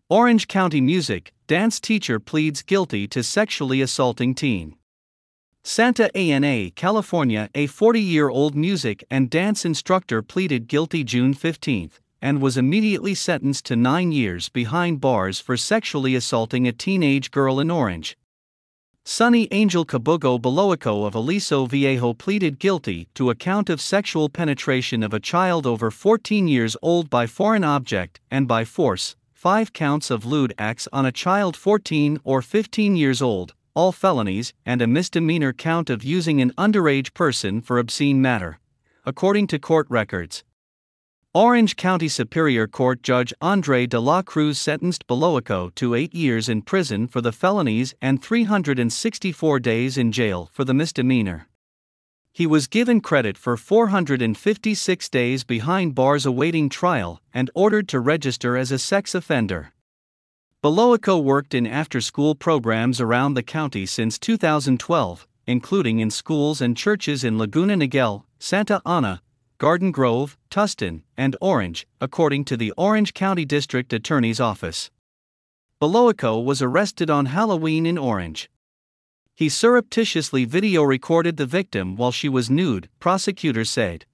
Orange County music, dance teacher pleads guilty to sexually assaulting teen. Santa Ana, California, a 40-year-old music and dance instructor pleaded guilty June 15 and was immediately sentenced to 9 years behind bars for sexually assaulting a teenage girl in Orange. Sunny Angel Cabugo Beloico of Aliso Viejo pleaded guilty to a count of sexual penetration of a child over 14 years old by foreign object and by force, 5 counts of lewd acts on a child 14 or 15 years old, all felonies, and a misdemeanor count of using an underage person for obscene matter, according to court records. Orange County Superior Court Judge Andre de la Cruz sentenced Beloico to 8 years in prison for the felonies and 364 days in jail for the misdemeanor. He was given credit for 456 days behind bars awaiting trial and ordered to register as a sex offender. Beloico worked in after-school programs around the county since 2012, including in schools and churches in Laguna Niguel, Santa Ana, Garden Grove, Tustin, and Orange, according to the Orange County District Attorney's Office. Beloico was arrested on Halloween in Orange. He surreptitiously video recorded the victim while she was nude, prosecutors said.